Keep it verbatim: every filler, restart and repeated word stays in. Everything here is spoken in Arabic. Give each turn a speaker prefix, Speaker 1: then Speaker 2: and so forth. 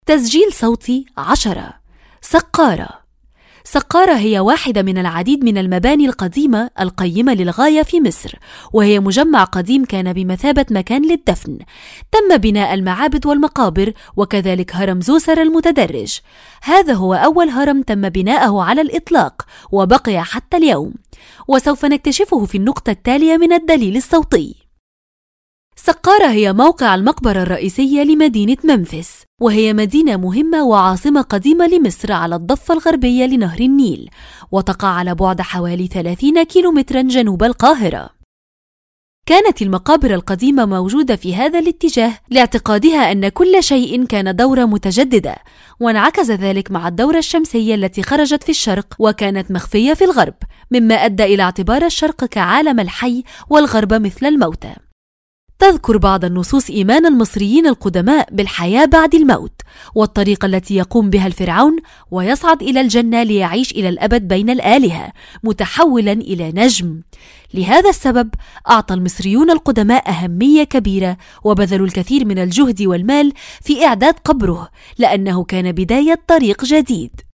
Speaker 1: تسجيل صوتي عشرة. سقارة. سقارة هي واحدة من العديد من المباني القديمة القيمة للغاية في مصر، وهي مجمع قديم كان بمثابة مكان للدفن. تم بناء المعابد والمقابر، وكذلك هرم زوسر المتدرج. هذا هو أول هرم تم بناءه على الإطلاق، وبقي حتى اليوم، وسوف نكتشفه في النقطة التالية من الدليل الصوتي. سقارة هي موقع المقبرة الرئيسية لمدينة ممفيس، وهي مدينة مهمة وعاصمة قديمة لمصر على الضفة الغربية لنهر النيل، وتقع على بعد حوالي ثلاثين كيلومترا جنوب القاهرة. كانت المقابر القديمة موجودة في هذا الاتجاه لاعتقادها أن كل شيء كان دورة متجددة، وانعكس ذلك مع الدورة الشمسية التي خرجت في الشرق وكانت مخفية في الغرب، مما أدى إلى اعتبار الشرق كعالم الحي والغرب مثل الموتى. تذكر بعض النصوص إيمان المصريين القدماء بالحياة بعد الموت، والطريقة التي يقوم بها الفرعون ويصعد إلى الجنة ليعيش إلى الأبد بين الآلهة، متحولا إلى نجم. لهذا السبب أعطى المصريون القدماء أهمية كبيرة، وبذلوا الكثير من الجهد والمال في إعداد قبره، لأنه كان بداية طريق جديد.